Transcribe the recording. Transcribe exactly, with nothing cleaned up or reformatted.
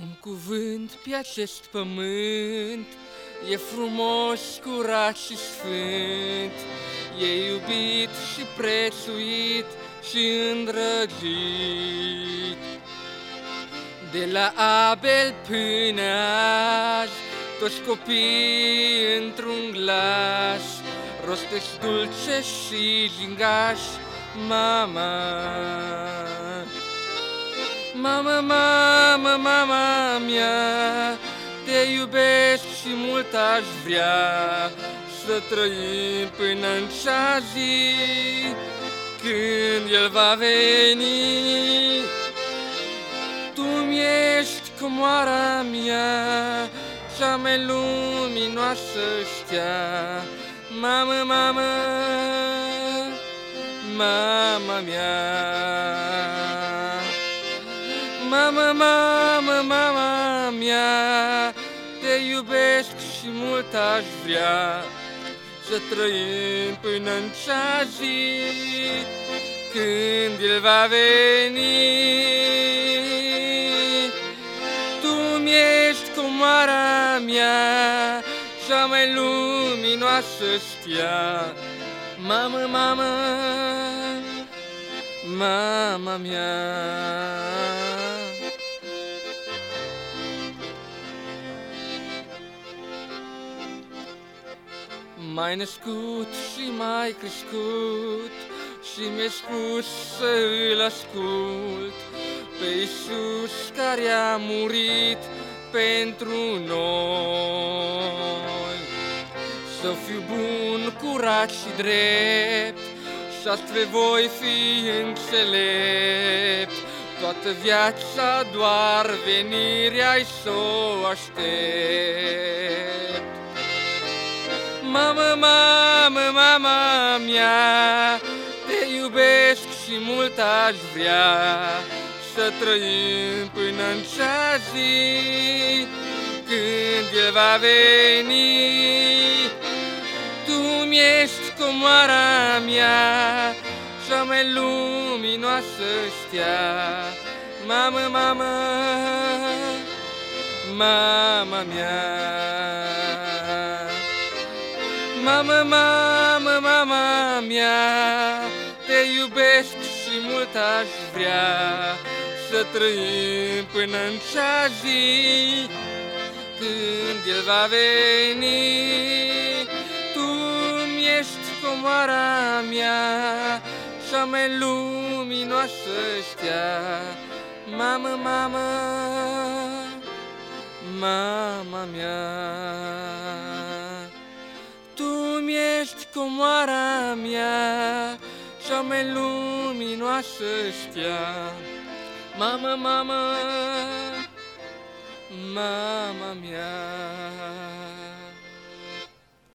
Un cuvânt pe acest pământ e frumos, curat și sfânt, e iubit și prețuit și îndrăgit. De la Abel până azi, toți copiii într-un glas rostesc dulce și gingaș: mama. Mama, mama, mama mea, te iubesc și mult aș vrea să trăim până în cea zi când El va veni. Tu-mi ești comoara mea, cea mai luminoasă stea. Mama, mama, mama mea. Mama, mama, mama mea, te iubesc și mult aș vrea să trăim până în cea zi când El va veni. Tu-mi ești comoara mea, cea mai luminoasă stea. Mama, mama, mama mea. M-ai născut și m-ai crescut și mi-ai spus să Îl ascult pe Iisus care a murit pentru noi. Să fiu bun, curat și drept și astfel voi fi înțelept. Toată viața doar venirea-i s-o aștept. Mama, mama, mama mea, te iubesc și mult aș vrea să trăim până în cea zi când El va veni. Tu-mi ești comoara mea, cea mai luminoasă stea. Mama, mama, mama mea. Mama, mama, mama mea, te iubesc și mult aș vrea să trăim până în cea zi când El va veni. Tu-mi ești comoara mea, cea mai luminoasă stea. Mama, mama, mama mea. Tu-mi ești comoara mea, cea mai luminoasă stea. Mama, mama, mama mea.